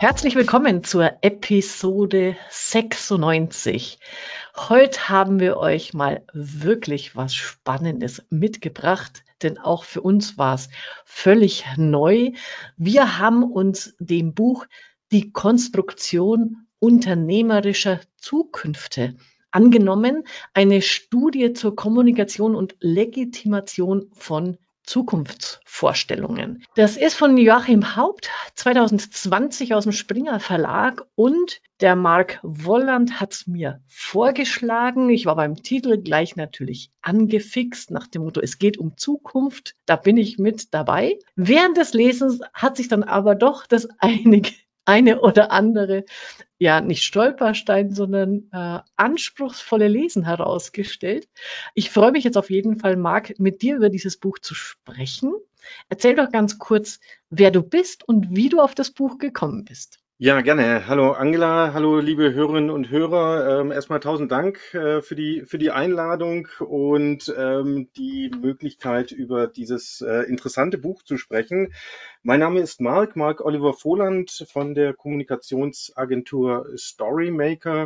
Herzlich willkommen zur Episode 96. Heute haben wir euch mal wirklich was Spannendes mitgebracht, denn auch für uns war es völlig neu. Wir haben uns dem Buch Die Konstruktion unternehmerischer Zukünfte angenommen, eine Studie zur Kommunikation und Legitimation von Zukunftsvorstellungen. Das ist von Joachim Haupt 2020 aus dem Springer Verlag und der Marc Wolland hat es mir vorgeschlagen. Ich war beim Titel gleich natürlich angefixt nach dem Motto, es geht um Zukunft, da bin ich mit dabei. Während des Lesens hat sich dann aber doch das eine oder andere, ja, nicht Stolperstein, sondern anspruchsvolle Lesen herausgestellt. Ich freue mich jetzt auf jeden Fall, Marc, mit dir über dieses Buch zu sprechen. Erzähl doch ganz kurz, wer du bist und wie du auf das Buch gekommen bist. Ja, gerne. Hallo Angela, hallo liebe Hörerinnen und Hörer. Erstmal tausend Dank für die Einladung und die Möglichkeit, über dieses interessante Buch zu sprechen. Mein Name ist Marc Oliver Voland von der Kommunikationsagentur Storymaker.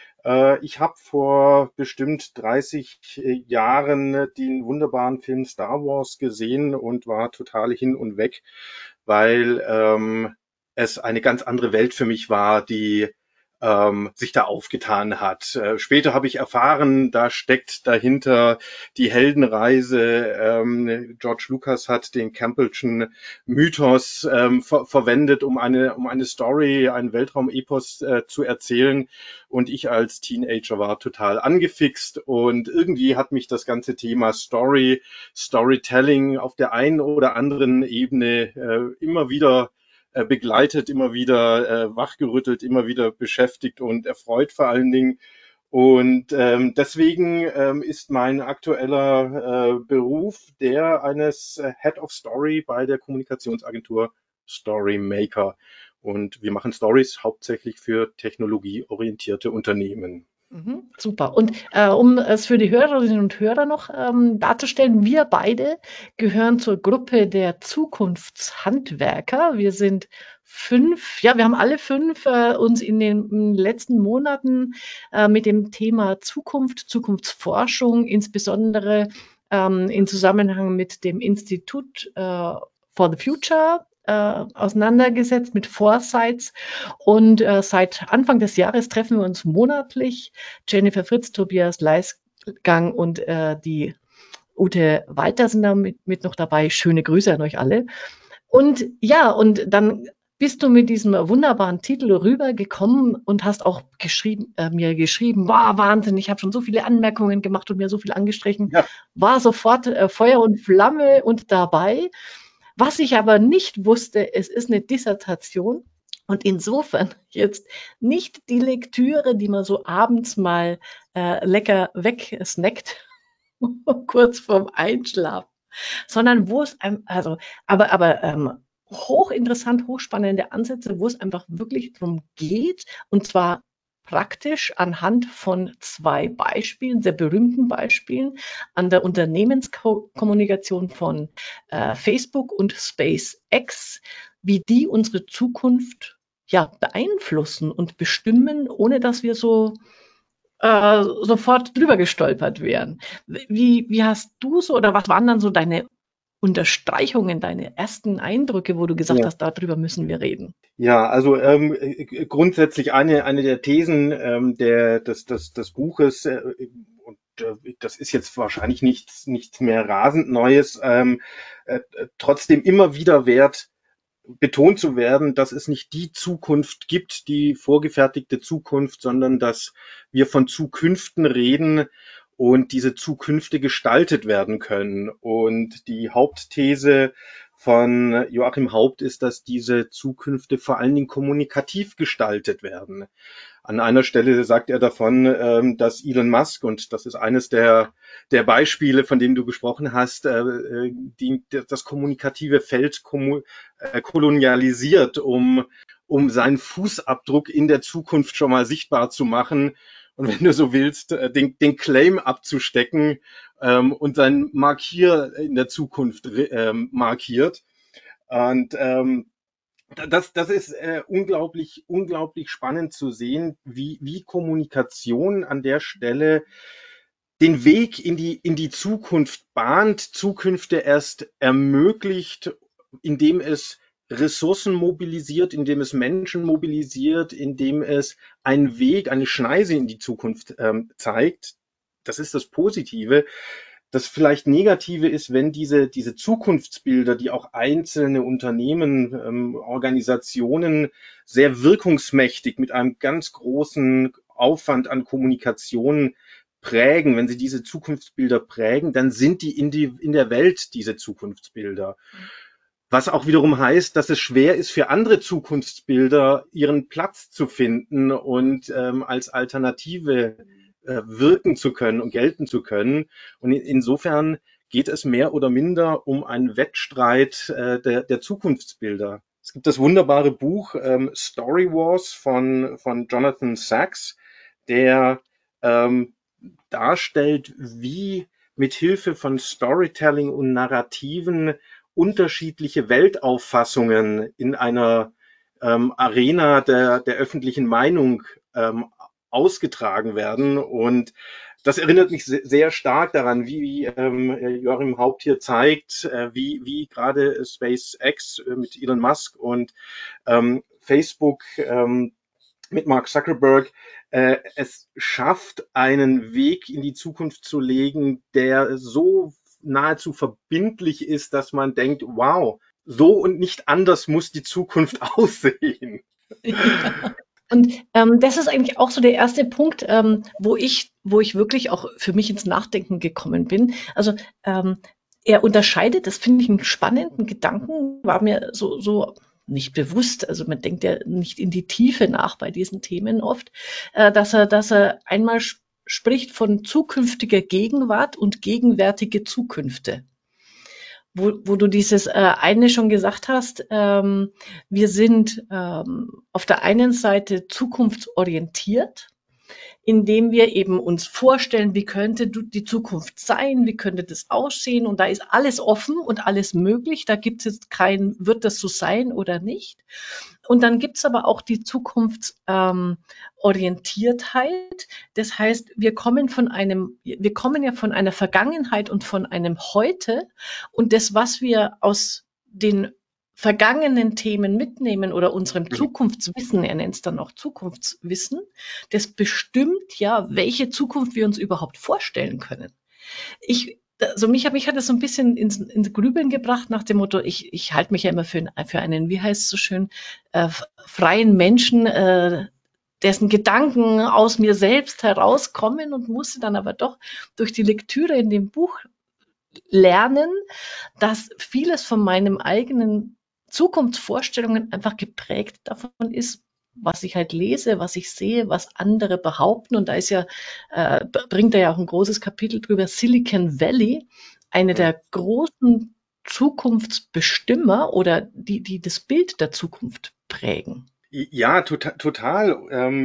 Ich habe vor bestimmt 30 Jahren den wunderbaren Film Star Wars gesehen und war total hin und weg, weil es eine ganz andere Welt für mich war, die sich da aufgetan hat. Später habe ich erfahren, da steckt dahinter die Heldenreise. George Lucas hat den Campbellschen Mythos verwendet, um eine Story, einen Weltraumepos zu erzählen. Und ich als Teenager war total angefixt und irgendwie hat mich das ganze Thema Storytelling auf der einen oder anderen Ebene immer wieder begleitet, immer wieder wachgerüttelt, immer wieder beschäftigt und erfreut vor allen Dingen. Und deswegen ist mein aktueller Beruf der eines Head of Story bei der Kommunikationsagentur Storymaker. Und wir machen Stories hauptsächlich für technologieorientierte Unternehmen. Super. Und um es für die Hörerinnen und Hörer noch darzustellen, wir beide gehören zur Gruppe der Zukunftshandwerker. Wir sind 5, ja, wir haben alle 5 uns in den letzten Monaten mit dem Thema Zukunft, Zukunftsforschung, insbesondere in Zusammenhang mit dem Institut for the Future auseinandergesetzt mit Foresights und seit Anfang des Jahres treffen wir uns monatlich. Jennifer Fritz, Tobias Leisgang und die Ute Walter sind da mit noch dabei. Schöne Grüße an euch alle. Und ja, und dann bist du mit diesem wunderbaren Titel rübergekommen und hast auch mir geschrieben, wow, Wahnsinn, ich habe schon so viele Anmerkungen gemacht und mir so viel angestrichen, Ja, war sofort Feuer und Flamme und dabei. Was ich aber nicht wusste, es ist eine Dissertation und insofern jetzt nicht die Lektüre, die man so abends mal lecker wegsnackt, kurz vorm Einschlafen, sondern wo es einem, also, aber hochinteressant, hochspannende Ansätze, wo es einfach wirklich darum geht, und zwar praktisch anhand von 2 Beispielen, sehr berühmten Beispielen, an der Unternehmenskommunikation von Facebook und SpaceX, wie die unsere Zukunft ja beeinflussen und bestimmen, ohne dass wir so sofort drüber gestolpert wären. Wie hast du so oder was waren dann so deine Unterstreichungen, deine ersten Eindrücke, wo du gesagt ja. hast, darüber müssen wir reden? Ja, also grundsätzlich eine der Thesen des Buches, und das ist jetzt wahrscheinlich nichts mehr rasend Neues, trotzdem immer wieder wert, betont zu werden, dass es nicht die Zukunft gibt, die vorgefertigte Zukunft, sondern dass wir von Zukünften reden und diese Zukünfte gestaltet werden können. Und die Hauptthese von Joachim Haupt ist, dass diese Zukünfte vor allen Dingen kommunikativ gestaltet werden. An einer Stelle sagt er davon, dass Elon Musk, und das ist eines der Beispiele, von denen du gesprochen hast, das kommunikative Feld kolonialisiert, um seinen Fußabdruck in der Zukunft schon mal sichtbar zu machen. Und wenn du so willst, den Claim abzustecken und sein Markier in der Zukunft markiert. Und Das ist unglaublich, unglaublich spannend zu sehen, wie Kommunikation an der Stelle den Weg in die Zukunft bahnt, Zukünfte erst ermöglicht, indem es Ressourcen mobilisiert, indem es Menschen mobilisiert, indem es einen Weg, eine Schneise in die Zukunft zeigt. Das ist das Positive. Das vielleicht Negative ist, wenn diese Zukunftsbilder, die auch einzelne Unternehmen, Organisationen sehr wirkungsmächtig mit einem ganz großen Aufwand an Kommunikation prägen, wenn sie diese Zukunftsbilder prägen, dann sind die in der Welt diese Zukunftsbilder. Was auch wiederum heißt, dass es schwer ist, für andere Zukunftsbilder ihren Platz zu finden und als Alternative wirken zu können und gelten zu können. Und insofern geht es mehr oder minder um einen Wettstreit der Zukunftsbilder. Es gibt das wunderbare Buch Story Wars von Jonathan Sachs, der darstellt, wie mit Hilfe von Storytelling und Narrativen unterschiedliche Weltauffassungen in einer Arena der öffentlichen Meinung ausgetragen werden. Und das erinnert mich sehr stark daran, wie Joachim Haupt hier zeigt, wie gerade SpaceX mit Elon Musk und Facebook mit Mark Zuckerberg es schafft, einen Weg in die Zukunft zu legen, der so nahezu verbindlich ist, dass man denkt, wow, so und nicht anders muss die Zukunft aussehen. Ja. Und das ist eigentlich auch so der erste Punkt, wo ich wirklich auch für mich ins Nachdenken gekommen bin. Also er unterscheidet, das finde ich einen spannenden Gedanken, war mir so nicht bewusst, also man denkt ja nicht in die Tiefe nach bei diesen Themen oft, dass er einmal spricht von zukünftiger Gegenwart und gegenwärtige Zukünfte. Wo du dieses eine schon gesagt hast, wir sind auf der einen Seite zukunftsorientiert, indem wir eben uns vorstellen, wie könnte die Zukunft sein, wie könnte das aussehen, und da ist alles offen und alles möglich, da gibt es jetzt kein, wird das so sein oder nicht. Und dann gibt's aber auch die Zukunftsorientiertheit. Das heißt, wir kommen ja von einer Vergangenheit und von einem Heute, und das, was wir aus den vergangenen Themen mitnehmen oder unserem Zukunftswissen, er nennt es dann auch Zukunftswissen, das bestimmt ja, welche Zukunft wir uns überhaupt vorstellen können. Mich hat das so ein bisschen ins Grübeln gebracht nach dem Motto, ich halte mich ja immer für einen, wie heißt es so schön, freien Menschen, dessen Gedanken aus mir selbst herauskommen, und musste dann aber doch durch die Lektüre in dem Buch lernen, dass vieles von meinem eigenen Zukunftsvorstellungen einfach geprägt davon ist, was ich halt lese, was ich sehe, was andere behaupten. Und da ist ja, bringt er ja auch ein großes Kapitel drüber, Silicon Valley, eine der großen Zukunftsbestimmer oder die das Bild der Zukunft prägen. Ja, total.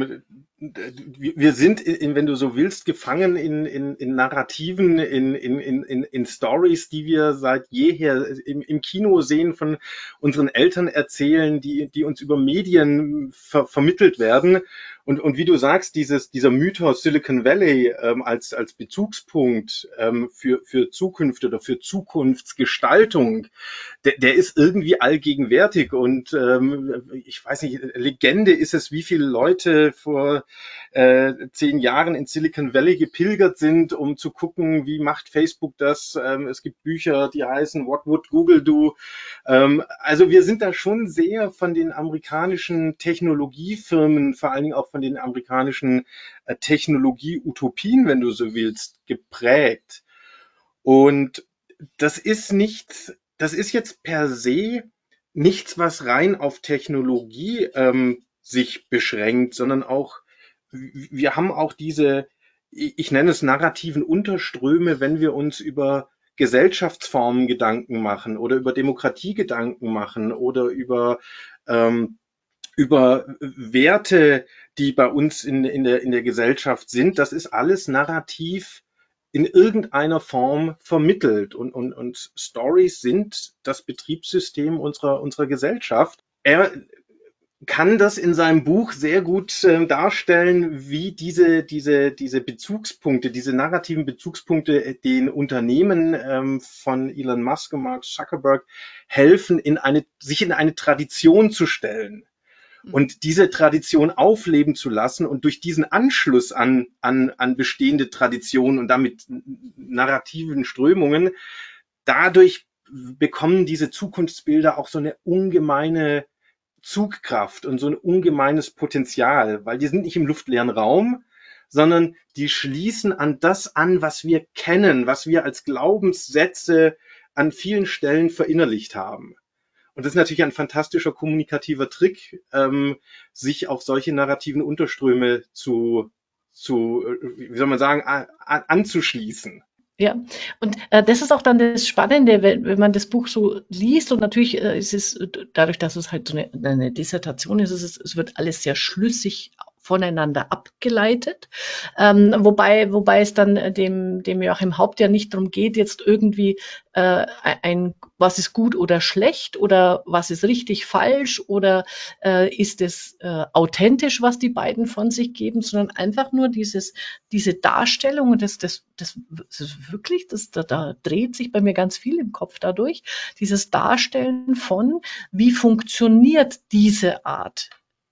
Wir sind, wenn du so willst, gefangen in Narrativen, in Stories, die wir seit jeher im Kino sehen, von unseren Eltern erzählen, die uns über Medien vermittelt werden. Und wie du sagst, dieser Mythos Silicon Valley als Bezugspunkt für Zukunft oder für Zukunftsgestaltung, der ist irgendwie allgegenwärtig. Und ich weiß nicht, Legende ist es, wie viele Leute vor 10 Jahren in Silicon Valley gepilgert sind, um zu gucken, wie macht Facebook das. Es gibt Bücher, die heißen What Would Google Do? Also wir sind da schon sehr von den amerikanischen Technologiefirmen, vor allen Dingen auch von den amerikanischen Technologie-Utopien, wenn du so willst, geprägt. Und das ist nichts, das ist jetzt per se nichts, was rein auf Technologie sich beschränkt, sondern auch, wir haben auch diese, ich nenne es narrativen Unterströme, wenn wir uns über Gesellschaftsformen Gedanken machen oder über Demokratie Gedanken machen oder über Werte, die bei uns in der Gesellschaft sind. Das ist alles narrativ in irgendeiner Form vermittelt. Und Stories sind das Betriebssystem unserer Gesellschaft. Er kann das in seinem Buch sehr gut darstellen, wie diese Bezugspunkte, diese narrativen Bezugspunkte den Unternehmen von Elon Musk und Mark Zuckerberg helfen, sich in eine Tradition zu stellen und diese Tradition aufleben zu lassen und durch diesen Anschluss an bestehende Traditionen und damit narrativen Strömungen, dadurch bekommen diese Zukunftsbilder auch so eine ungemeine Zugkraft und so ein ungemeines Potenzial, weil die sind nicht im luftleeren Raum, sondern die schließen an das an, was wir kennen, was wir als Glaubenssätze an vielen Stellen verinnerlicht haben. Und das ist natürlich ein fantastischer kommunikativer Trick, sich auf solche narrativen Unterströme wie soll man sagen, anzuschließen. Ja, und das ist auch dann das Spannende, wenn man das Buch so liest und natürlich ist es dadurch, dass es halt so eine Dissertation ist, es wird alles sehr schlüssig voneinander abgeleitet, wobei es dann dem Joachim Haupt ja nicht darum geht, jetzt irgendwie was ist gut oder schlecht oder was ist richtig falsch oder ist es authentisch, was die beiden von sich geben, sondern einfach nur diese Darstellung und das ist wirklich, da dreht sich bei mir ganz viel im Kopf dadurch, dieses Darstellen von, wie funktioniert diese Art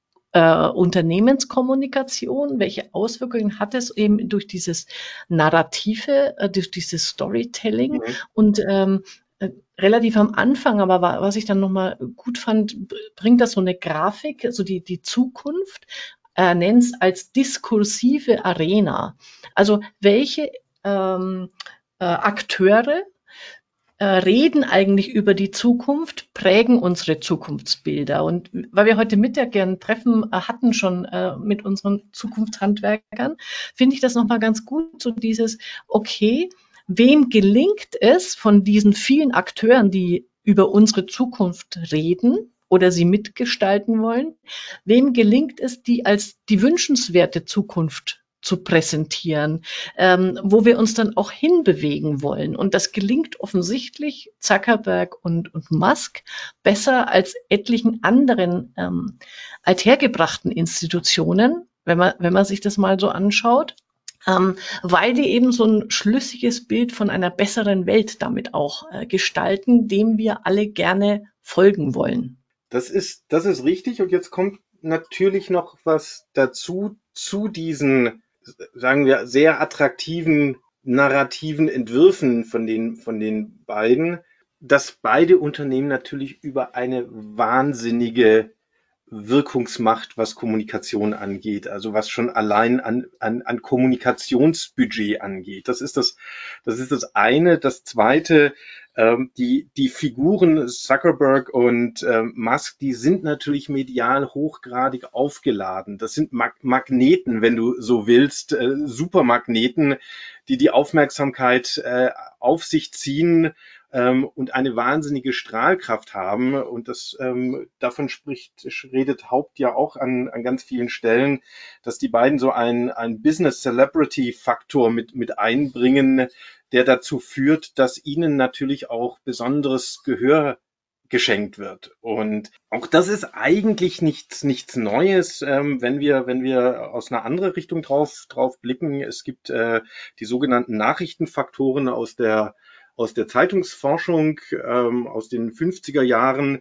Unternehmenskommunikation, welche Auswirkungen hat es eben durch dieses Narrative, durch dieses Storytelling Mhm. und relativ am Anfang, aber was ich dann nochmal gut fand, bringt das so eine Grafik, also die Zukunft, nennt es als diskursive Arena. Also welche Akteure reden eigentlich über die Zukunft, prägen unsere Zukunftsbilder. Und weil wir heute Mittag ja ein Treffen hatten schon mit unseren Zukunftshandwerkern, finde ich das nochmal ganz gut, so dieses, okay, wem gelingt es von diesen vielen Akteuren, die über unsere Zukunft reden oder sie mitgestalten wollen, wem gelingt es, die als die wünschenswerte Zukunft zu präsentieren, wo wir uns dann auch hinbewegen wollen. Und das gelingt offensichtlich Zuckerberg und Musk besser als etlichen anderen althergebrachten Institutionen, wenn man sich das mal so anschaut. Weil die eben so ein schlüssiges Bild von einer besseren Welt damit auch gestalten, dem wir alle gerne folgen wollen. Das ist richtig. Und jetzt kommt natürlich noch was dazu zu diesen, sagen wir, sehr attraktiven narrativen Entwürfen von den beiden, dass beide Unternehmen natürlich über eine wahnsinnige Wirkungsmacht, was Kommunikation angeht, also was schon allein an Kommunikationsbudget angeht. Das ist das eine. Das zweite, die Figuren Zuckerberg und Musk, die sind natürlich medial hochgradig aufgeladen. Das sind Magneten, wenn du so willst, Supermagneten, die Aufmerksamkeit auf sich ziehen und eine wahnsinnige Strahlkraft haben. Und davon redet Haupt ja auch an ganz vielen Stellen, dass die beiden so ein Business-Celebrity-Faktor mit einbringen, der dazu führt, dass ihnen natürlich auch besonderes Gehör geschenkt wird. Und auch das ist eigentlich nichts Neues, wenn wir aus einer anderen Richtung drauf blicken. Es gibt die sogenannten Nachrichtenfaktoren aus der Zeitungsforschung aus den 50er Jahren.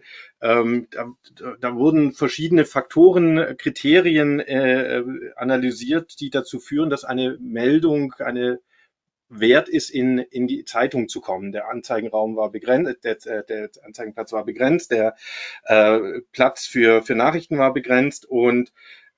Da wurden verschiedene Faktoren, Kriterien analysiert, die dazu führen, dass eine Meldung eine wert ist, in die Zeitung zu kommen. Der Anzeigenraum war begrenzt, der Anzeigenplatz war begrenzt, der Platz für Nachrichten war begrenzt und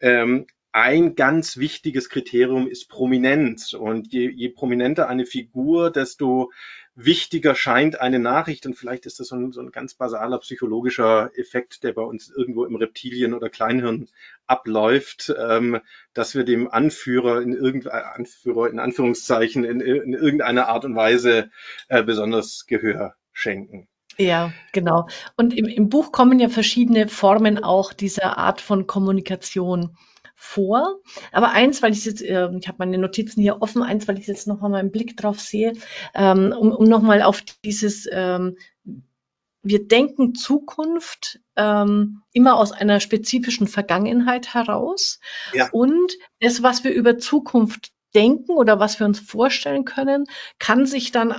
ein ganz wichtiges Kriterium ist Prominenz. Und je prominenter eine Figur, desto wichtiger scheint eine Nachricht. Und vielleicht ist das so ein ganz basaler psychologischer Effekt, der bei uns irgendwo im Reptilien- oder Kleinhirn abläuft, dass wir dem Anführer in Anführungszeichen in irgendeiner Art und Weise besonders Gehör schenken. Ja, genau. Und im Buch kommen ja verschiedene Formen auch dieser Art von Kommunikation vor. Aber eins, weil ich jetzt, ich habe meine Notizen hier offen, eins, weil ich jetzt noch mal meinen Blick drauf sehe, um noch mal auf dieses wir denken Zukunft immer aus einer spezifischen Vergangenheit heraus. Ja. Und das, was wir über Zukunft denken oder was wir uns vorstellen können, kann sich dann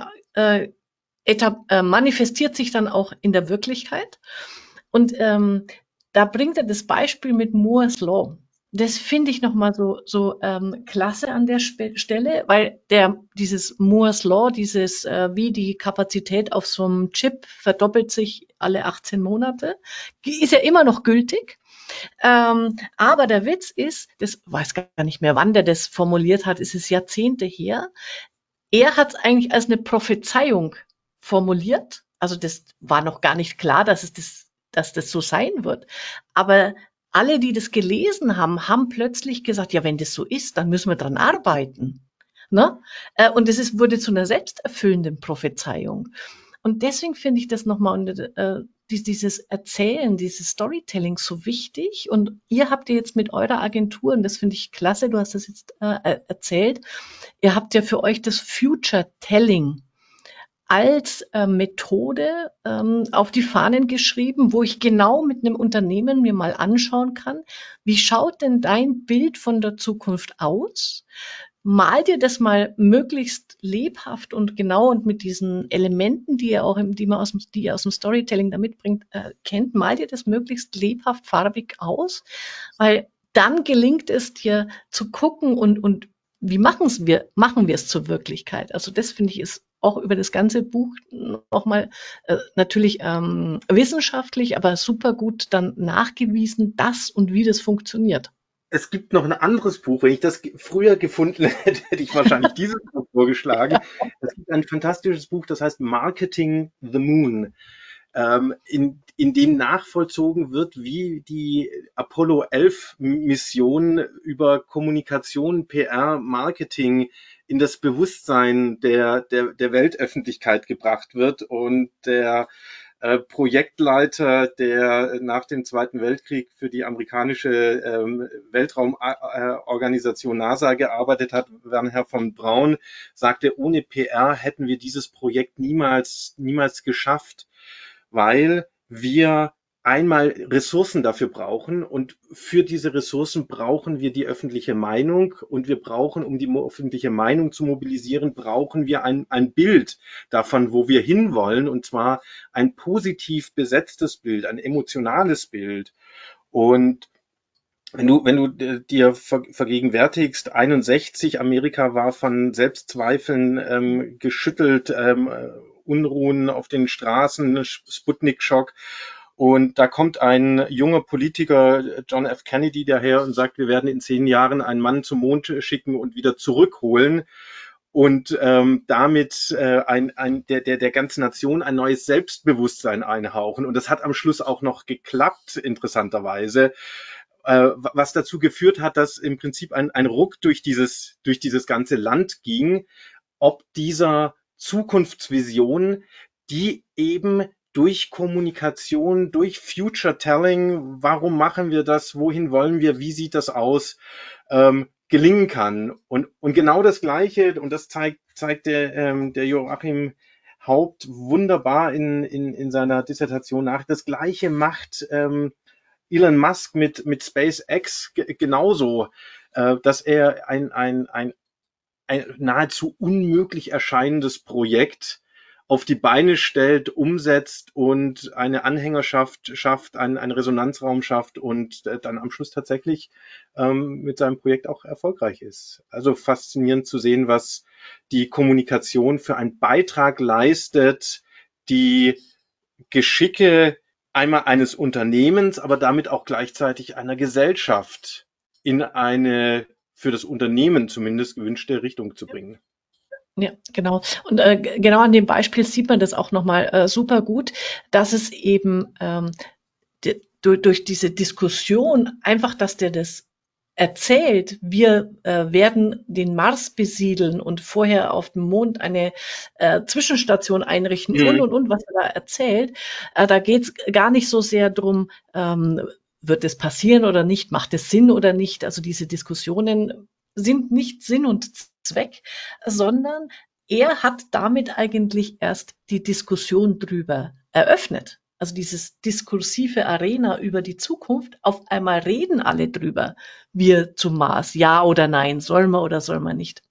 manifestiert sich dann auch in der Wirklichkeit. Und da bringt er das Beispiel mit Moore's Law. Das finde ich nochmal so klasse an der Stelle, weil dieses Moore's Law, wie die Kapazität auf so einem Chip verdoppelt sich alle 18 Monate, ist ja immer noch gültig. Aber der Witz ist, das weiß gar nicht mehr, wann der das formuliert hat, ist es Jahrzehnte her. Er hat es eigentlich als eine Prophezeiung formuliert. Also das war noch gar nicht klar, dass das so sein wird. Aber alle, die das gelesen haben, haben plötzlich gesagt, ja, wenn das so ist, dann müssen wir dran arbeiten. Ne? Und wurde zu einer selbsterfüllenden Prophezeiung. Und deswegen finde ich das nochmal, dieses Erzählen, dieses Storytelling so wichtig. Und ihr habt ja jetzt mit eurer Agentur, und das finde ich klasse, du hast das jetzt erzählt, ihr habt ja für euch das Future Telling als Methode auf die Fahnen geschrieben, wo ich genau mit einem Unternehmen mir mal anschauen kann, wie schaut denn dein Bild von der Zukunft aus? Mal dir das mal möglichst lebhaft und genau und mit diesen Elementen, die ihr aus dem Storytelling da mitbringt, kennt, mal dir das möglichst lebhaft farbig aus, weil dann gelingt es dir zu gucken und wie machen wir es zur Wirklichkeit? Also das finde ich ist auch über das ganze Buch nochmal natürlich wissenschaftlich, aber super gut dann nachgewiesen, dass und wie das funktioniert. Es gibt noch ein anderes Buch. Wenn ich das früher gefunden hätte, hätte ich wahrscheinlich dieses Buch vorgeschlagen. Es gibt ein fantastisches Buch, das heißt Marketing the Moon, in dem nachvollzogen wird, wie die Apollo 11 Mission über Kommunikation, PR, Marketing in das Bewusstsein der Weltöffentlichkeit gebracht wird. Und der Projektleiter, der nach dem Zweiten Weltkrieg für die amerikanische Weltraumorganisation NASA gearbeitet hat, Wernher von Braun, sagte, ohne PR hätten wir dieses Projekt niemals geschafft, weil wir einmal Ressourcen dafür brauchen und für diese Ressourcen brauchen wir die öffentliche Meinung und wir brauchen, um die öffentliche Meinung zu mobilisieren, brauchen wir ein Bild davon, wo wir hinwollen, und zwar ein positiv besetztes Bild, ein emotionales Bild. Und wenn du dir vergegenwärtigst, 61, Amerika war von Selbstzweifeln geschüttelt, Unruhen auf den Straßen, Sputnik-Schock. Und da kommt ein junger Politiker, John F. Kennedy, daher und sagt, wir werden in 10 Jahren einen Mann zum Mond schicken und wieder zurückholen und damit der ganzen Nation ein neues Selbstbewusstsein einhauchen. Und das hat am Schluss auch noch geklappt, interessanterweise, was dazu geführt hat, dass im Prinzip ein Ruck durch dieses ganze Land ging, ob dieser Zukunftsvision, die eben durch Kommunikation, durch Future Telling, warum machen wir das, wohin wollen wir, wie sieht das aus, gelingen kann. Und genau das Gleiche, und das zeigt der Joachim Haupt wunderbar in seiner Dissertation nach, das Gleiche macht Elon Musk mit SpaceX genauso, dass er ein nahezu unmöglich erscheinendes Projekt auf die Beine stellt, umsetzt und eine Anhängerschaft schafft, einen Resonanzraum schafft und dann am Schluss tatsächlich mit seinem Projekt auch erfolgreich ist. Also faszinierend zu sehen, was die Kommunikation für einen Beitrag leistet, die Geschicke einmal eines Unternehmens, aber damit auch gleichzeitig einer Gesellschaft in eine für das Unternehmen zumindest gewünschte Richtung zu bringen. Ja, genau. Und genau an dem Beispiel sieht man das auch nochmal super gut, dass es eben durch diese Diskussion einfach, dass der das erzählt, wir werden den Mars besiedeln und vorher auf dem Mond eine Zwischenstation einrichten und, was er da erzählt. Da geht's gar nicht so sehr drum, wird es passieren oder nicht, macht es Sinn oder nicht. Also diese Diskussionen sind nicht Sinn und Zweck, sondern er hat damit eigentlich erst die Diskussion drüber eröffnet. Also dieses diskursive Arena über die Zukunft. Auf einmal reden alle drüber. Wir zum Mars, ja oder nein, sollen wir oder soll man nicht.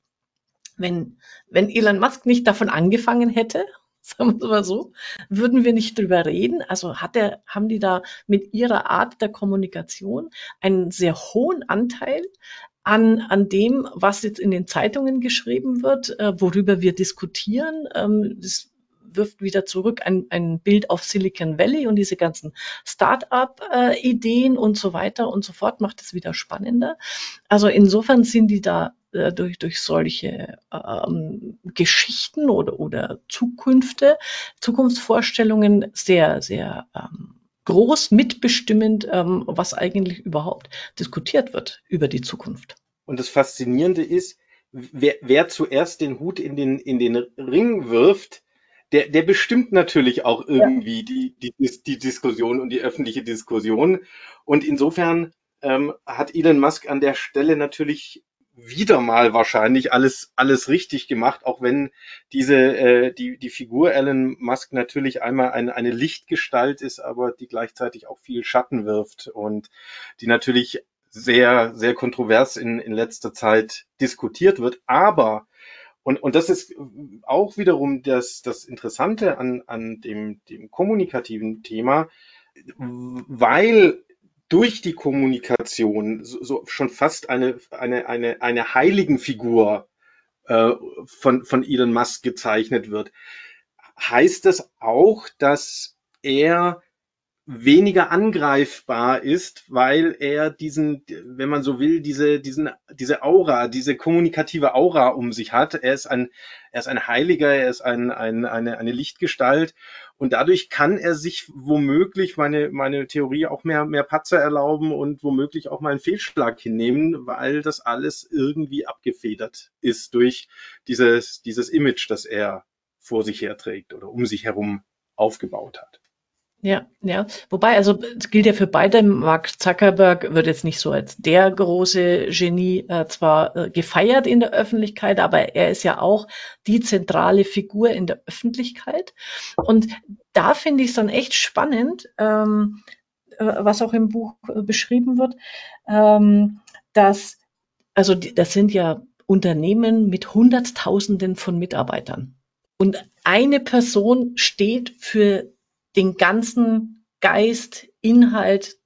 Wenn Elon Musk nicht davon angefangen hätte, sagen wir es mal so, würden wir nicht drüber reden. Also haben die da mit ihrer Art der Kommunikation einen sehr hohen Anteil an dem, was jetzt in den Zeitungen geschrieben wird, worüber wir diskutieren. Das wirft wieder zurück ein Bild auf Silicon Valley und diese ganzen Start-up-Ideen und so weiter und so fort, macht es wieder spannender. Also insofern sind die da durch solche Geschichten oder Zukunftsvorstellungen sehr, sehr groß mitbestimmend, was eigentlich überhaupt diskutiert wird über die Zukunft. Und das Faszinierende ist, wer zuerst den Hut in den Ring wirft, der bestimmt natürlich auch Ja. irgendwie die Diskussion und die öffentliche Diskussion. Und insofern hat Elon Musk an der Stelle natürlich wieder mal wahrscheinlich alles richtig gemacht, auch wenn die Figur Elon Musk natürlich einmal eine Lichtgestalt ist, aber die gleichzeitig auch viel Schatten wirft und die natürlich sehr, sehr kontrovers in letzter Zeit diskutiert wird. Aber und das ist auch wiederum das Interessante an dem kommunikativen Thema, weil durch die Kommunikation so schon fast eine Heiligenfigur von Elon Musk gezeichnet wird, heißt das auch, dass er weniger angreifbar ist, weil er wenn man so will, diese Aura, diese kommunikative Aura um sich hat. Er ist ein Heiliger, er ist eine Lichtgestalt und dadurch kann er sich womöglich meine Theorie auch mehr Patzer erlauben und womöglich auch mal einen Fehlschlag hinnehmen, weil das alles irgendwie abgefedert ist durch dieses Image, das er vor sich herträgt oder um sich herum aufgebaut hat. Ja, ja. Wobei, also es gilt ja für beide. Mark Zuckerberg wird jetzt nicht so als der große Genie zwar gefeiert in der Öffentlichkeit, aber er ist ja auch die zentrale Figur in der Öffentlichkeit. Und da finde ich es dann echt spannend, was auch im Buch beschrieben wird, dass, das sind ja Unternehmen mit Hunderttausenden von Mitarbeitern. Und eine Person steht für den ganzen Geist, Inhalt,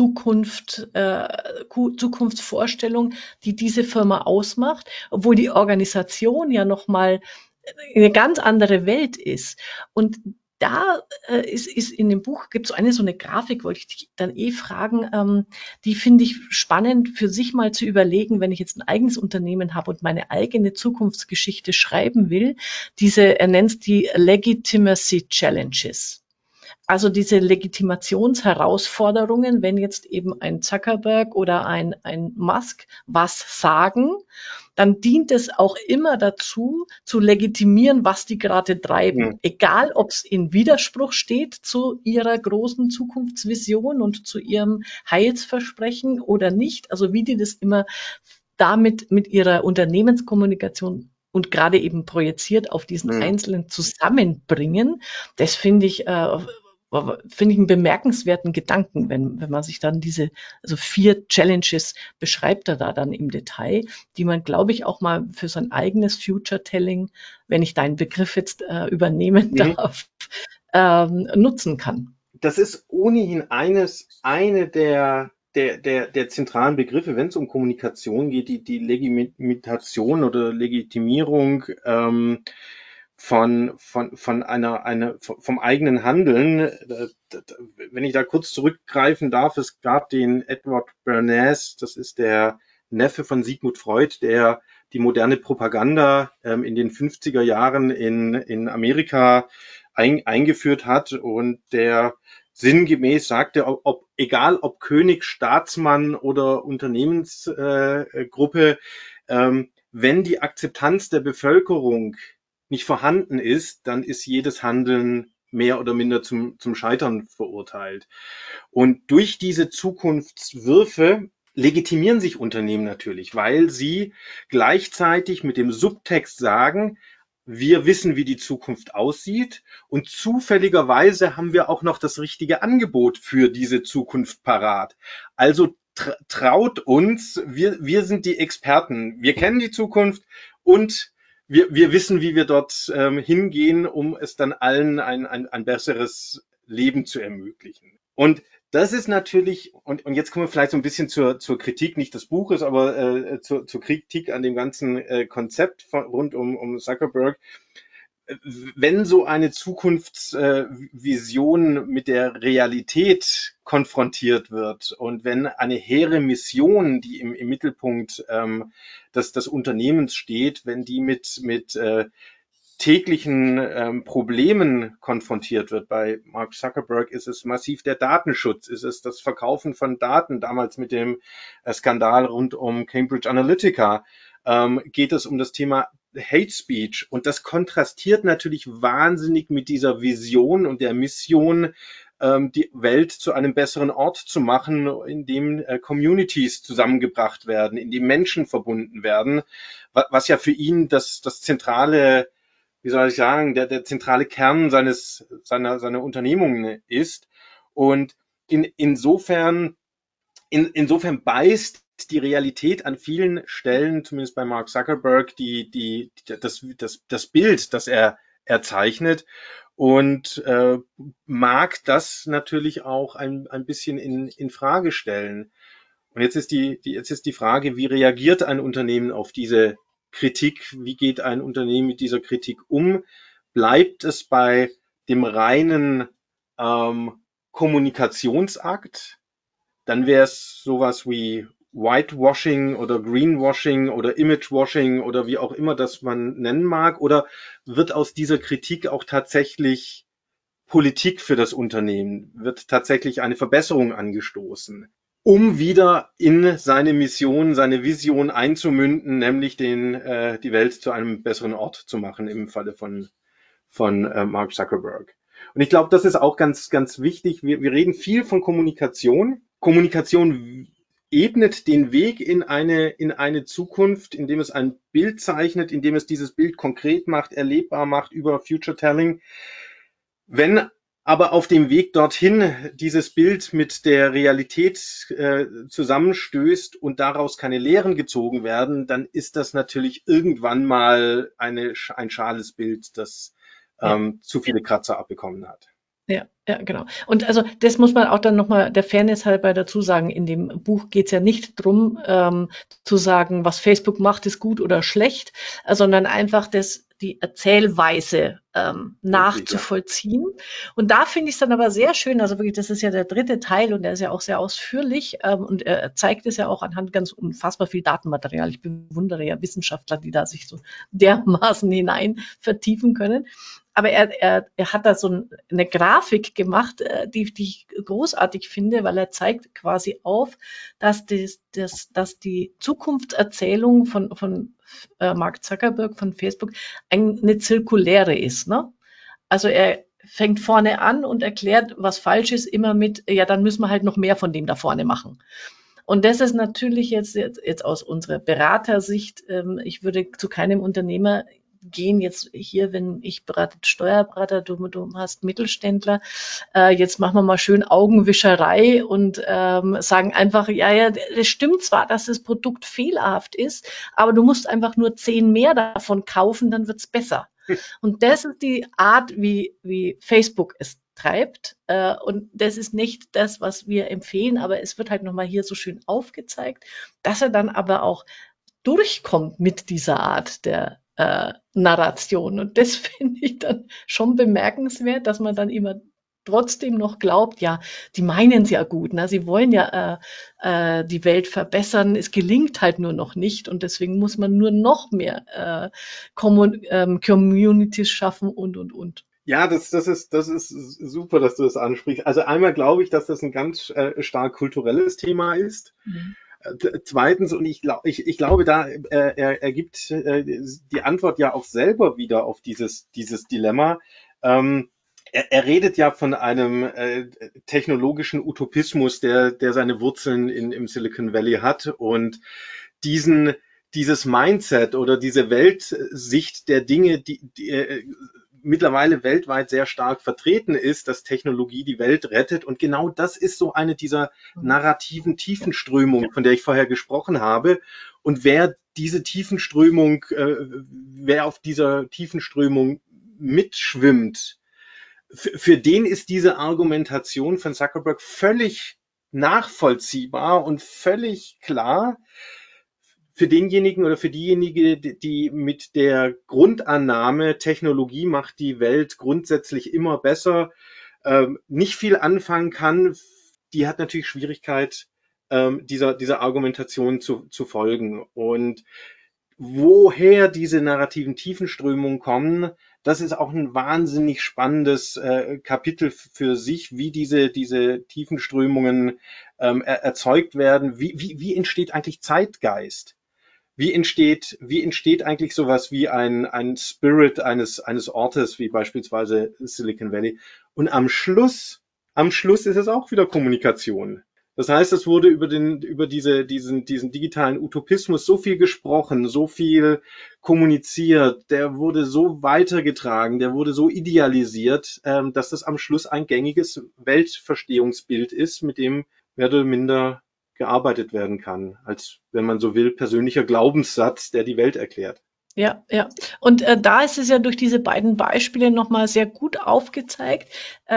Zukunftsvorstellung, die diese Firma ausmacht, obwohl die Organisation ja nochmal eine ganz andere Welt ist. Und da ist in dem Buch, gibt es so eine Grafik, wollte ich dich dann fragen, die finde ich spannend für sich mal zu überlegen, wenn ich jetzt ein eigenes Unternehmen habe und meine eigene Zukunftsgeschichte schreiben will. Er nennt es die Legitimacy Challenges. Also diese Legitimationsherausforderungen, wenn jetzt eben ein Zuckerberg oder ein Musk was sagen, dann dient es auch immer dazu, zu legitimieren, was die gerade treiben. Hm. Egal, ob es in Widerspruch steht zu ihrer großen Zukunftsvision und zu ihrem Heilsversprechen oder nicht. Also wie die das immer damit mit ihrer Unternehmenskommunikation und gerade eben projiziert auf diesen Einzelnen zusammenbringen, das finde ich einen bemerkenswerten Gedanken, wenn man sich dann also 4 Challenges beschreibt er da dann im Detail, die man, glaube ich, auch mal für sein eigenes Future-Telling, wenn ich deinen Begriff jetzt übernehmen darf, nutzen kann. Das ist ohnehin eine der zentralen Begriffe, wenn es um Kommunikation geht, die Legitimation oder Legitimierung vom eigenen Handeln. Wenn ich da kurz zurückgreifen darf, es gab den Edward Bernays, das ist der Neffe von Sigmund Freud, der die moderne Propaganda in den 50er Jahren in Amerika eingeführt hat und der sinngemäß sagte, egal ob König, Staatsmann oder Unternehmensgruppe, wenn die Akzeptanz der Bevölkerung nicht vorhanden ist, dann ist jedes Handeln mehr oder minder zum Scheitern verurteilt. Und durch diese Zukunftswürfe legitimieren sich Unternehmen natürlich, weil sie gleichzeitig mit dem Subtext sagen, wir wissen, wie die Zukunft aussieht und zufälligerweise haben wir auch noch das richtige Angebot für diese Zukunft parat. Also traut uns, wir sind die Experten, wir kennen die Zukunft und wir wissen, wie wir dort hingehen, um es dann allen ein besseres Leben zu ermöglichen. Und das ist natürlich, und jetzt kommen wir vielleicht so ein bisschen zur Kritik, nicht des Buches, aber zur Kritik an dem ganzen Konzept rund um Zuckerberg. Wenn so eine Zukunftsvision mit der Realität konfrontiert wird und wenn eine hehre Mission, die im Mittelpunkt des Unternehmens steht, wenn die mit täglichen Problemen konfrontiert wird. Bei Mark Zuckerberg ist es massiv der Datenschutz, ist es das Verkaufen von Daten, damals mit dem Skandal rund um Cambridge Analytica, geht es um das Thema Hate Speech. Und das kontrastiert natürlich wahnsinnig mit dieser Vision und der Mission, die Welt zu einem besseren Ort zu machen, in dem Communities zusammengebracht werden, in dem Menschen verbunden werden, was ja für ihn das zentrale, wie soll ich sagen, der zentrale Kern seiner Unternehmungen ist. Und insofern beißt die Realität an vielen Stellen, zumindest bei Mark Zuckerberg, das Bild, das er zeichnet und mag das natürlich auch ein bisschen in Frage stellen. Und jetzt ist die Frage, wie reagiert ein Unternehmen auf diese Kritik? Wie geht ein Unternehmen mit dieser Kritik um? Bleibt es bei dem reinen Kommunikationsakt? Dann wäre es sowas wie Whitewashing oder Greenwashing oder Imagewashing oder wie auch immer das man nennen mag. Oder wird aus dieser Kritik auch tatsächlich Politik für das Unternehmen? Wird tatsächlich eine Verbesserung angestoßen, um wieder in seine Mission, seine Vision einzumünden, nämlich die Welt zu einem besseren Ort zu machen, im Falle von Mark Zuckerberg. Und ich glaube, das ist auch ganz, ganz wichtig. Wir reden viel von Kommunikation. Kommunikation ebnet den Weg in eine Zukunft, indem es ein Bild zeichnet, indem es dieses Bild konkret macht, erlebbar macht über Future Telling. Wenn aber auf dem Weg dorthin dieses Bild mit der Realität zusammenstößt und daraus keine Lehren gezogen werden, dann ist das natürlich irgendwann mal ein schales Bild, das zu viele Kratzer abbekommen hat. Ja, ja, genau. Und also das muss man auch dann nochmal der Fairness halber dazu sagen. In dem Buch geht's ja nicht drum, zu sagen, was Facebook macht, ist gut oder schlecht, sondern einfach die Erzählweise nachzuvollziehen. Und da finde ich es dann aber sehr schön, also wirklich, das ist ja der dritte Teil und der ist ja auch sehr ausführlich und er zeigt es ja auch anhand ganz unfassbar viel Datenmaterial. Ich bewundere ja Wissenschaftler, die da sich so dermaßen hinein vertiefen können. Aber er hat da so eine Grafik gemacht, die ich großartig finde, weil er zeigt quasi auf, dass die Zukunftserzählung von Mark Zuckerberg von Facebook eine zirkuläre ist, ne? Also er fängt vorne an und erklärt, was falsch ist, immer mit, ja, dann müssen wir halt noch mehr von dem da vorne machen. Und das ist natürlich jetzt aus unserer Beratersicht, ich würde zu keinem Unternehmer gehen jetzt hier, wenn ich berate Steuerberater, du hast Mittelständler, jetzt machen wir mal schön Augenwischerei und sagen einfach, ja, das stimmt zwar, dass das Produkt fehlerhaft ist, aber du musst einfach nur 10 mehr davon kaufen, dann wird's besser. Und das ist die Art, wie Facebook es treibt. Und das ist nicht das, was wir empfehlen, aber es wird halt nochmal hier so schön aufgezeigt, dass er dann aber auch durchkommt mit dieser Art der Narration. Und das finde ich dann schon bemerkenswert, dass man dann immer trotzdem noch glaubt, ja, die meinen es ja gut, ne? Sie wollen ja die Welt verbessern, es gelingt halt nur noch nicht und deswegen muss man nur noch mehr Communities schaffen und. Ja, das ist super, dass du das ansprichst. Also einmal glaube ich, dass das ein ganz stark kulturelles Thema ist. Mhm. Zweitens, und ich glaube, da er gibt die Antwort ja auch selber wieder auf dieses Dilemma. Er redet ja von einem technologischen Utopismus, der seine Wurzeln im Silicon Valley hat und diesen dieses Mindset oder diese Weltsicht der Dinge, die mittlerweile weltweit sehr stark vertreten ist, dass Technologie die Welt rettet. Und genau das ist so eine dieser narrativen Tiefenströmungen, von der ich vorher gesprochen habe. Und wer auf dieser Tiefenströmung mitschwimmt, für den ist diese Argumentation von Zuckerberg völlig nachvollziehbar und völlig klar. Für denjenigen oder für diejenige, die mit der Grundannahme, Technologie macht die Welt grundsätzlich immer besser, nicht viel anfangen kann, die hat natürlich Schwierigkeit, dieser Argumentation zu folgen. Und woher diese narrativen Tiefenströmungen kommen, das ist auch ein wahnsinnig spannendes Kapitel für sich, wie diese Tiefenströmungen erzeugt werden. Wie entsteht eigentlich Zeitgeist? Wie entsteht eigentlich sowas wie ein Spirit eines Ortes, wie beispielsweise Silicon Valley? Und am Schluss ist es auch wieder Kommunikation. Das heißt, es wurde über diesen digitalen Utopismus so viel gesprochen, so viel kommuniziert, der wurde so weitergetragen, der wurde so idealisiert, dass das am Schluss ein gängiges Weltverstehungsbild ist, mit dem mehr oder minder gearbeitet werden kann, als, wenn man so will, persönlicher Glaubenssatz, der die Welt erklärt. Ja, ja. Und da ist es ja durch diese beiden Beispiele nochmal sehr gut aufgezeigt.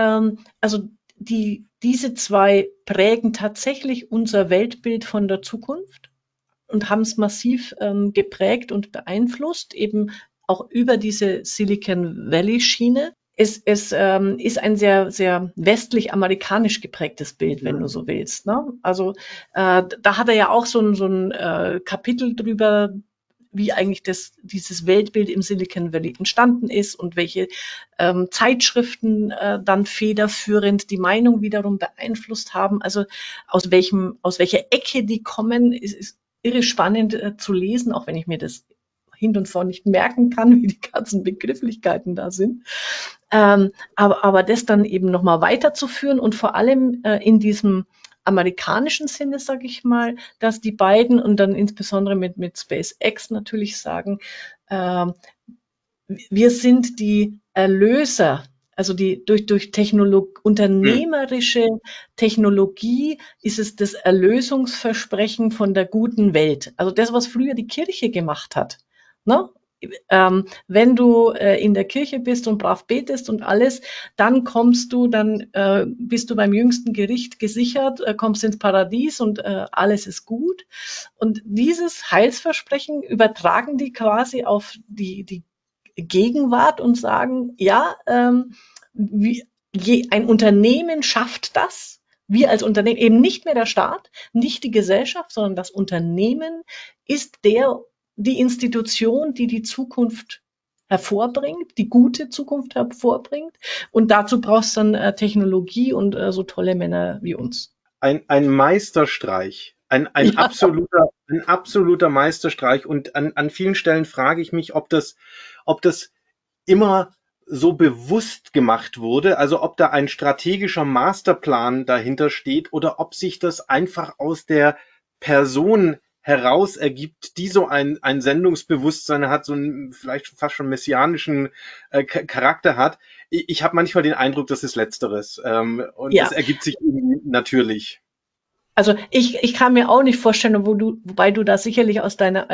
Also diese zwei prägen tatsächlich unser Weltbild von der Zukunft und haben es massiv geprägt und beeinflusst, eben auch über diese Silicon Valley Schiene. Es ist ein sehr, sehr westlich-amerikanisch geprägtes Bild, wenn du so willst. Ne? Also da hat er ja auch so ein Kapitel drüber, wie eigentlich dieses Weltbild im Silicon Valley entstanden ist und welche Zeitschriften dann federführend die Meinung wiederum beeinflusst haben. Also aus welcher Ecke die kommen, ist irre spannend zu lesen, auch wenn ich mir das hin und vor nicht merken kann, wie die ganzen Begrifflichkeiten da sind. Aber das dann eben nochmal weiterzuführen und vor allem in diesem amerikanischen Sinne, sage ich mal, dass die beiden und dann insbesondere mit SpaceX natürlich sagen, wir sind die Erlöser, also durch unternehmerische Technologie ist es das Erlösungsversprechen von der guten Welt. Also das, was früher die Kirche gemacht hat. Ne? Wenn du in der Kirche bist und brav betest und alles, dann bist du beim jüngsten Gericht gesichert, kommst ins Paradies und alles ist gut. Und dieses Heilsversprechen übertragen die quasi auf die Gegenwart und sagen, ja, ein Unternehmen schafft das. Wir als Unternehmen, eben nicht mehr der Staat, nicht die Gesellschaft, sondern das Unternehmen ist die Institution, die Zukunft hervorbringt, die gute Zukunft hervorbringt. Und dazu brauchst du dann Technologie und so tolle Männer wie uns. Ein Meisterstreich, ein absoluter Meisterstreich. Und an vielen Stellen frage ich mich, ob das immer so bewusst gemacht wurde, also ob da ein strategischer Masterplan dahinter steht oder ob sich das einfach aus der Person heraus ergibt, die so ein Sendungsbewusstsein hat, so einen vielleicht fast schon messianischen Charakter hat. Ich habe manchmal den Eindruck, das ist Letzteres. Und es ergibt sich irgendwie natürlich. Also ich kann mir auch nicht vorstellen, wobei du da sicherlich aus deiner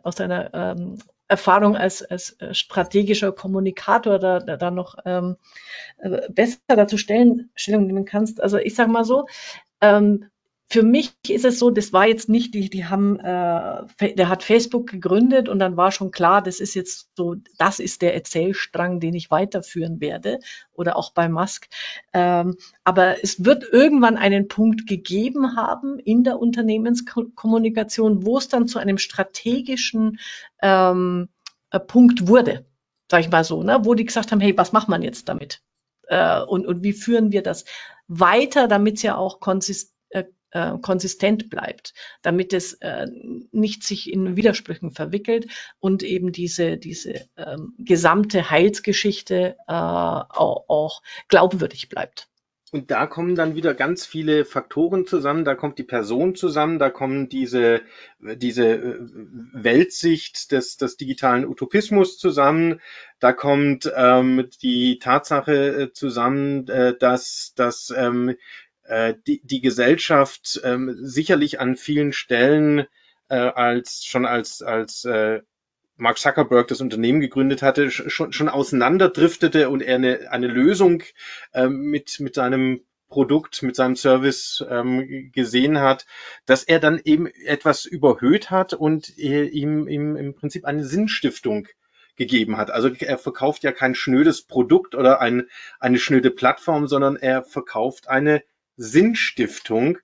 Erfahrung als strategischer Kommunikator da noch besser dazu Stellung nehmen kannst. Also ich sag mal so, für mich ist es so, das war jetzt nicht, der hat Facebook gegründet und dann war schon klar, das ist jetzt so, das ist der Erzählstrang, den ich weiterführen werde oder auch bei Musk. Aber es wird irgendwann einen Punkt gegeben haben in der Unternehmenskommunikation, wo es dann zu einem strategischen Punkt wurde, sag ich mal so, ne, wo die gesagt haben, hey, was macht man jetzt damit? Und wie führen wir das weiter, damit es ja auch konsistent bleibt, damit es nicht sich in Widersprüchen verwickelt und eben diese gesamte Heilsgeschichte auch glaubwürdig bleibt. Und da kommen dann wieder ganz viele Faktoren zusammen. Da kommt die Person zusammen, da kommen diese Weltsicht des digitalen Utopismus zusammen. Da kommt die Tatsache zusammen, dass die Gesellschaft sicherlich an vielen Stellen als Mark Zuckerberg das Unternehmen gegründet hatte, schon auseinanderdriftete und er eine Lösung mit seinem Produkt, mit seinem Service gesehen hat, dass er dann eben etwas überhöht hat und ihm im Prinzip eine Sinnstiftung gegeben hat. Also er verkauft ja kein schnödes Produkt oder eine schnöde Plattform, sondern er verkauft eine Sinnstiftung,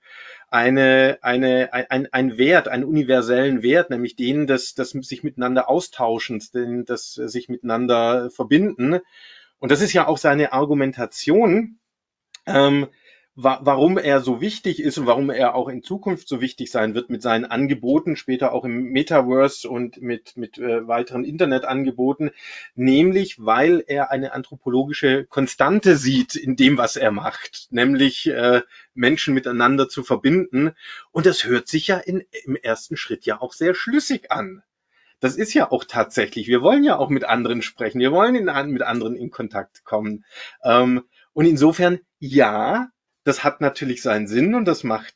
ein Wert, einen universellen Wert, nämlich den des sich miteinander austauschens, des sich miteinander verbinden. Und das ist ja auch seine Argumentation, ähm, warum er so wichtig ist und warum er auch in Zukunft so wichtig sein wird mit seinen Angeboten, später auch im Metaverse und mit weiteren Internetangeboten, nämlich weil er eine anthropologische Konstante sieht in dem, was er macht, nämlich Menschen miteinander zu verbinden. Und das hört sich ja im ersten Schritt ja auch sehr schlüssig an. Das ist ja auch tatsächlich, wir wollen ja auch mit anderen sprechen, wir wollen mit anderen in Kontakt kommen. Und insofern, ja, das hat natürlich seinen Sinn und das macht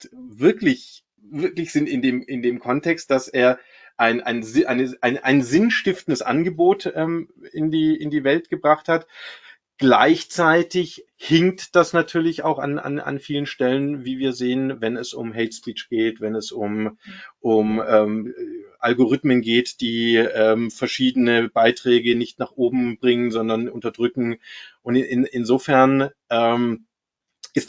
wirklich Sinn in dem Kontext, dass er ein sinnstiftendes Angebot in die Welt gebracht hat. Gleichzeitig hinkt das natürlich auch an vielen Stellen, wie wir sehen, wenn es um Hate Speech geht, wenn es um Algorithmen geht, die verschiedene Beiträge nicht nach oben bringen, sondern unterdrücken. Und insofern ist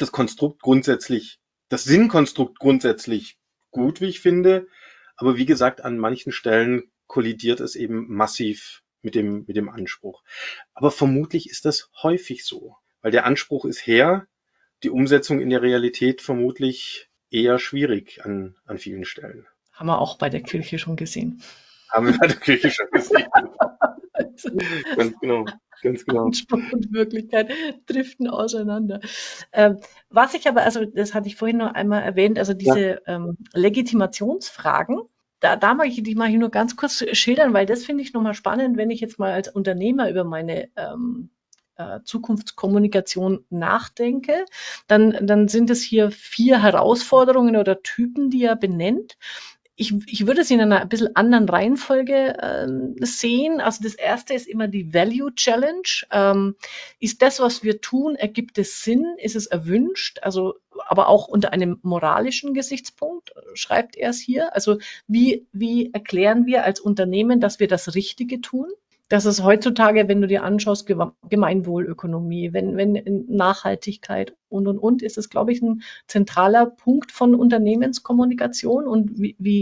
das Sinnkonstrukt grundsätzlich gut, wie ich finde. Aber wie gesagt, an manchen Stellen kollidiert es eben massiv mit dem Anspruch. Aber vermutlich ist das häufig so, weil der Anspruch ist die Umsetzung in der Realität vermutlich eher schwierig an vielen Stellen. Haben wir auch bei der Kirche schon gesehen. Haben wir bei der Kirche schon gesehen. Also, Ganz genau, ganz genau. Anspruch und Wirklichkeit driften auseinander. Was ich aber, also das hatte ich vorhin noch einmal erwähnt, also Ja, diese Legitimationsfragen, da mag ich die mal hier nur ganz kurz schildern, weil das finde ich nochmal spannend, wenn ich jetzt mal als Unternehmer über meine Zukunftskommunikation nachdenke, dann sind es hier 4 Herausforderungen oder Typen, die er benennt. Ich würde es in einer ein bisschen anderen Reihenfolge sehen. Also das erste ist immer die Value Challenge. Ist das, was wir tun, ergibt es Sinn? Ist es erwünscht? Also, aber auch unter einem moralischen Gesichtspunkt, schreibt er es hier. Also wie erklären wir als Unternehmen, dass wir das Richtige tun? Das ist heutzutage, wenn du dir anschaust, Gemeinwohlökonomie, wenn Nachhaltigkeit und, ist es, glaube ich, ein zentraler Punkt von Unternehmenskommunikation und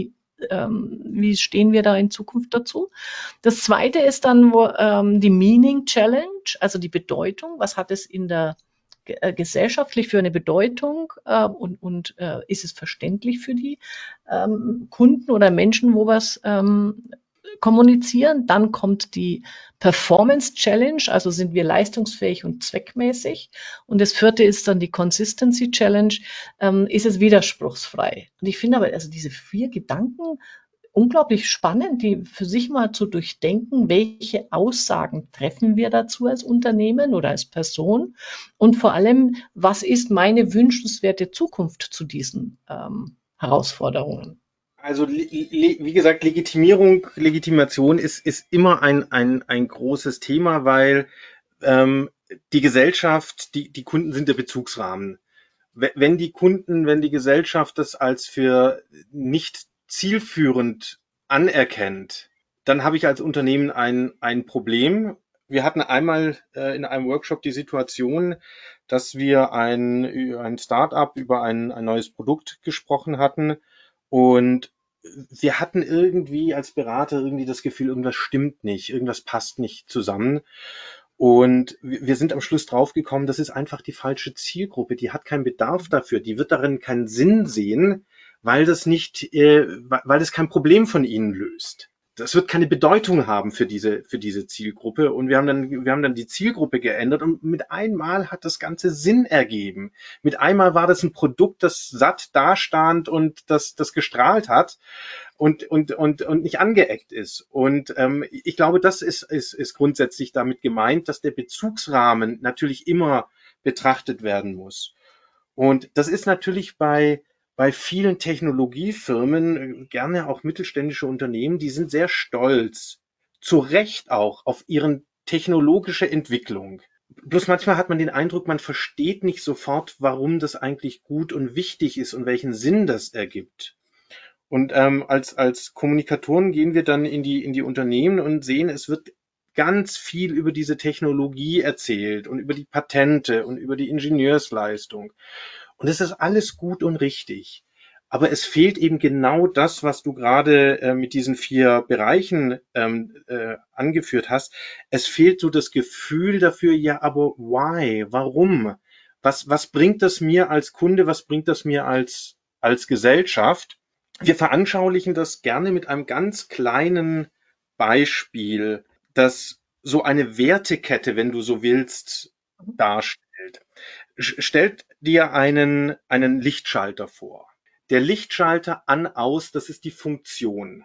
wie stehen wir da in Zukunft dazu? Das zweite ist dann die Meaning Challenge, also die Bedeutung. Was hat es in der gesellschaftlich für eine Bedeutung und ist es verständlich für die Kunden oder Menschen, wo was kommunizieren. Dann kommt die Performance Challenge, also sind wir leistungsfähig und zweckmäßig. Und das vierte ist dann die Consistency Challenge, ist es widerspruchsfrei. Und ich finde aber, also diese 4 Gedanken unglaublich spannend, die für sich mal zu durchdenken, welche Aussagen treffen wir dazu als Unternehmen oder als Person und vor allem, was ist meine wünschenswerte Zukunft zu diesen Herausforderungen? also wie gesagt, Legitimation ist immer ein großes Thema, weil die Gesellschaft, die Kunden sind der Bezugsrahmen. Wenn die Gesellschaft das als für nicht zielführend anerkennt, dann habe ich als Unternehmen ein Problem. Wir hatten einmal in einem Workshop die Situation, dass wir ein Start-up über ein neues Produkt gesprochen hatten und wir hatten irgendwie als Berater irgendwie das Gefühl, irgendwas stimmt nicht, irgendwas passt nicht zusammen. Und wir sind am Schluss draufgekommen, das ist einfach die falsche Zielgruppe. Die hat keinen Bedarf dafür. Die wird darin keinen Sinn sehen, weil das kein Problem von ihnen löst. das wird keine Bedeutung haben für diese Zielgruppe. Und wir haben dann die Zielgruppe geändert und mit einmal hat das Ganze Sinn ergeben. Mit einmal war das ein Produkt, das satt dastand und das gestrahlt hat und nicht angeeckt ist. Und ich glaube, das ist grundsätzlich damit gemeint, dass der Bezugsrahmen natürlich immer betrachtet werden muss. Und das ist natürlich bei vielen Technologiefirmen, gerne auch mittelständische Unternehmen, die sind sehr stolz, zu Recht auch, auf ihren technologische Entwicklung. Bloß manchmal hat man den Eindruck, man versteht nicht sofort, warum das eigentlich gut und wichtig ist und welchen Sinn das ergibt. Und als Kommunikatoren gehen wir dann in die Unternehmen und sehen, es wird ganz viel über diese Technologie erzählt und über die Patente und über die Ingenieursleistung. Und es ist alles gut und richtig. Aber es fehlt eben genau das, was du gerade mit diesen 4 Bereichen angeführt hast. Es fehlt so das Gefühl dafür, ja, aber why? Warum? Was bringt das mir als Kunde? Was bringt das mir als Gesellschaft? Wir veranschaulichen das gerne mit einem ganz kleinen Beispiel, das so eine Wertekette, wenn du so willst, darstellt. Stellt dir einen Lichtschalter vor. Der Lichtschalter an, aus, das ist die Funktion.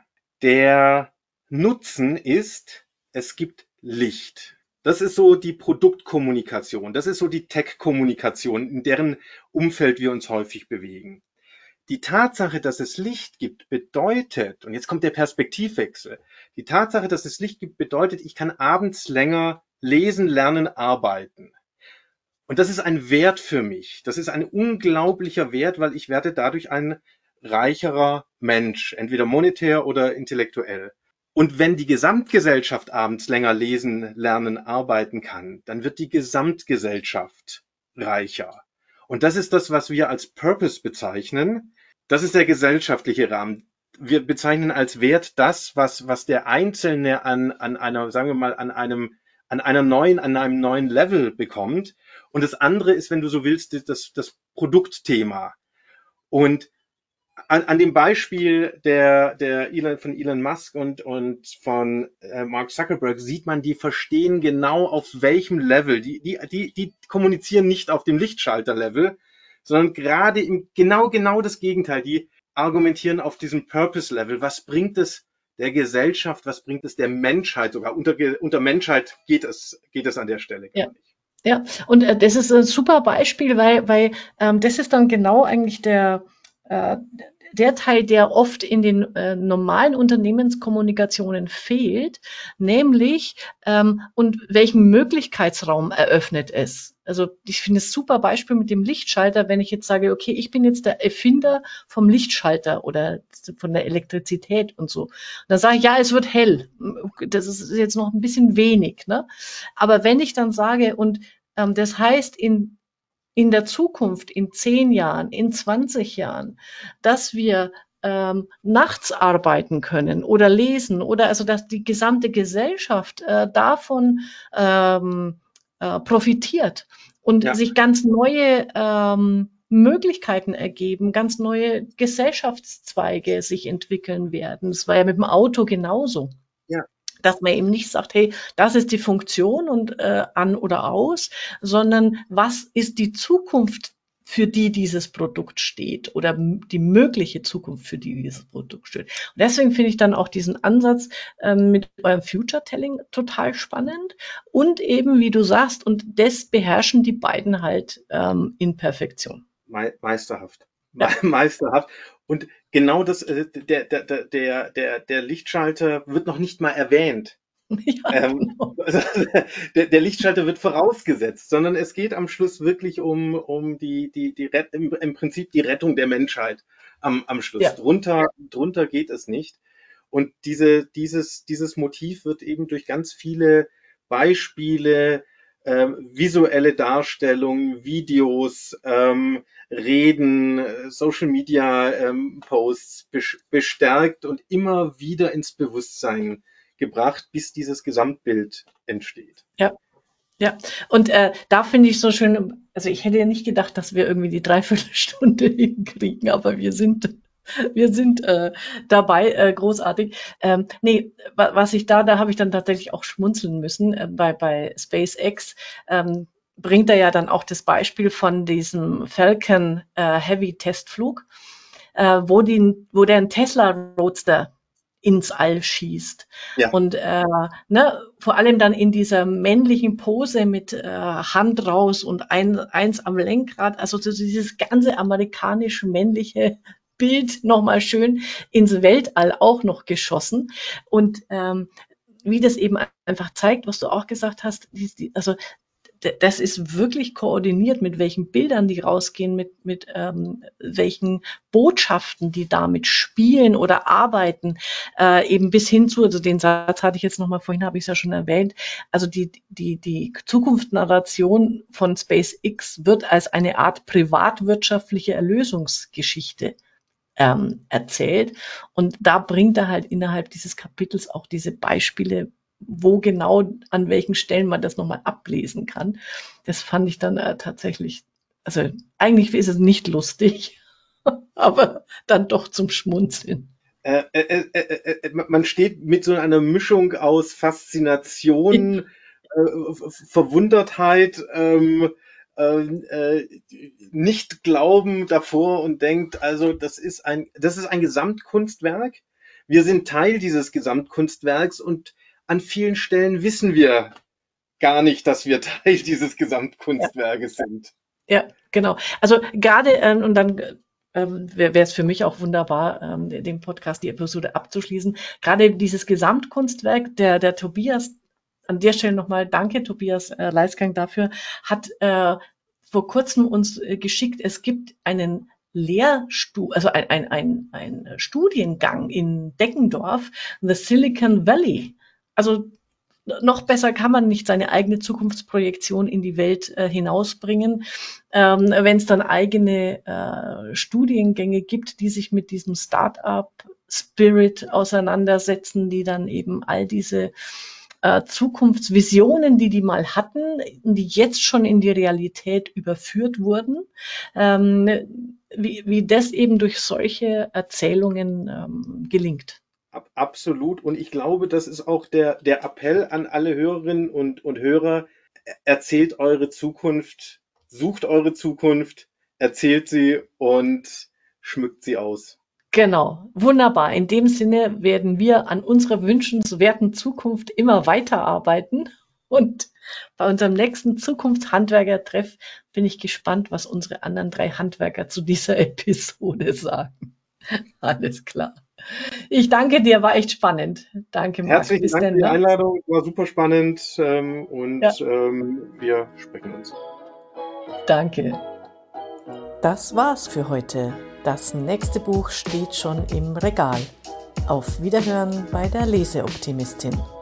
Der Nutzen ist, es gibt Licht. Das ist so die Produktkommunikation. Das ist so die Tech-Kommunikation, in deren Umfeld wir uns häufig bewegen. Die Tatsache, dass es Licht gibt, bedeutet, und jetzt kommt der Perspektivwechsel, die Tatsache, dass es Licht gibt, bedeutet, ich kann abends länger lesen, lernen, arbeiten. Und das ist ein Wert für mich. Das ist ein unglaublicher Wert, weil ich werde dadurch ein reicherer Mensch, entweder monetär oder intellektuell. Und wenn die Gesamtgesellschaft abends länger lesen, lernen, arbeiten kann, dann wird die Gesamtgesellschaft reicher. Und das ist das, was wir als Purpose bezeichnen. Das ist der gesellschaftliche Rahmen. Wir bezeichnen als Wert das, was der Einzelne an einer, sagen wir mal, an einem neuen Level bekommt. Und das andere ist, wenn du so willst, das Produktthema. Und an dem Beispiel von Elon Musk und von Mark Zuckerberg sieht man, die verstehen genau auf welchem Level. Die kommunizieren nicht auf dem Lichtschalter-Level, sondern gerade genau das Gegenteil. Die argumentieren auf diesem Purpose-Level. Was bringt es der Gesellschaft? Was bringt es der Menschheit? Sogar unter Menschheit geht es an der Stelle gar nicht. Ja, und das ist ein super Beispiel, weil das ist dann genau eigentlich der Teil, der oft in den normalen Unternehmenskommunikationen fehlt, nämlich und welchen Möglichkeitsraum eröffnet es. Also ich finde es super Beispiel mit dem Lichtschalter, wenn ich jetzt sage, okay, ich bin jetzt der Erfinder vom Lichtschalter oder von der Elektrizität und so. Und dann sage ich, ja, es wird hell. Das ist jetzt noch ein bisschen wenig, ne? Aber wenn ich dann sage, und das heißt, in der Zukunft, in 10 Jahren, in 20 Jahren, dass wir nachts arbeiten können oder lesen oder also dass die gesamte Gesellschaft davon profitiert und sich ganz neue Möglichkeiten ergeben, ganz neue Gesellschaftszweige sich entwickeln werden. Das war ja mit dem Auto genauso. Ja. Dass man eben nicht sagt, hey, das ist die Funktion und an oder aus, sondern was ist die Zukunft, für die dieses Produkt steht oder die mögliche Zukunft, für die dieses Produkt steht. Und deswegen finde ich dann auch diesen Ansatz mit eurem Future Telling total spannend und eben, wie du sagst, und das beherrschen die beiden halt in Perfektion. Meisterhaft. Ja. Meisterhaft. Und genau das, der Lichtschalter wird noch nicht mal erwähnt. Ja, genau. Der Lichtschalter wird vorausgesetzt, sondern es geht am Schluss wirklich um im Prinzip die Rettung der Menschheit am Schluss. Ja. Drunter geht es nicht. Und dieses Motiv wird eben durch ganz viele Beispiele, visuelle Darstellungen, Videos, Reden, Social Media Posts bestärkt und immer wieder ins Bewusstsein gebracht, bis dieses Gesamtbild entsteht. Ja. Ja, und da finde ich so schön, also ich hätte ja nicht gedacht, dass wir irgendwie die Dreiviertelstunde hinkriegen, aber wir sind Wir sind dabei, großartig. Nee, was ich da habe ich dann tatsächlich auch schmunzeln müssen. Bei SpaceX bringt er ja dann auch das Beispiel von diesem Falcon Heavy Testflug, wo der ein Tesla Roadster ins All schießt. Ja, Und ne, vor allem dann in dieser männlichen Pose mit Hand raus und eins am Lenkrad, also so dieses ganze amerikanische männliche Bild nochmal schön ins Weltall auch noch geschossen. Und wie das eben einfach zeigt, was du auch gesagt hast, also das ist wirklich koordiniert, mit welchen Bildern die rausgehen, mit welchen Botschaften die damit spielen oder arbeiten, eben bis hin zu, also den Satz hatte ich jetzt nochmal, vorhin habe ich es ja schon erwähnt, also die Zukunftsnarration von SpaceX wird als eine Art privatwirtschaftliche Erlösungsgeschichte erzählt. Und da bringt er halt innerhalb dieses Kapitels auch diese Beispiele, wo genau an welchen Stellen man das nochmal ablesen kann. Das fand ich dann tatsächlich, also eigentlich ist es nicht lustig, aber dann doch zum Schmunzeln. Man steht mit so einer Mischung aus Faszination, Verwundertheit, nicht Glauben davor und denkt, also das ist ein Gesamtkunstwerk. Wir sind Teil dieses Gesamtkunstwerks und an vielen Stellen wissen wir gar nicht, dass wir Teil dieses Ja, Gesamtkunstwerkes sind. ja, genau. Also gerade, und dann wäre es für mich auch wunderbar, den Podcast, die Episode abzuschließen. Gerade dieses Gesamtkunstwerk, der Tobias, an der Stelle nochmal danke, Tobias Leisgang dafür, hat vor kurzem uns geschickt, es gibt einen also ein Studiengang in Deggendorf, the Silicon Valley. Also noch besser kann man nicht seine eigene Zukunftsprojektion in die Welt hinausbringen, wenn es dann eigene Studiengänge gibt, die sich mit diesem Start-up-Spirit auseinandersetzen, die dann eben all diese Zukunftsvisionen, die mal hatten, die jetzt schon in die Realität überführt wurden, wie das eben durch solche Erzählungen gelingt. Absolut. Und ich glaube, das ist auch der Appell an alle Hörerinnen und Hörer. Erzählt eure Zukunft, sucht eure Zukunft, erzählt sie und schmückt sie aus. Genau, wunderbar. In dem Sinne werden wir an unserer wünschenswerten Zukunft immer weiterarbeiten. Und bei unserem nächsten Zukunftshandwerker-Treff bin ich gespannt, was unsere anderen 3 Handwerker zu dieser Episode sagen. Alles klar. Ich danke dir, war echt spannend. Danke, Marc. Herzlichen Bis Dank für dann, die ne? Einladung, war super spannend Ja, wir sprechen uns. danke. Das war's für heute. Das nächste Buch steht schon im Regal. Auf Wiederhören bei der Leseoptimistin.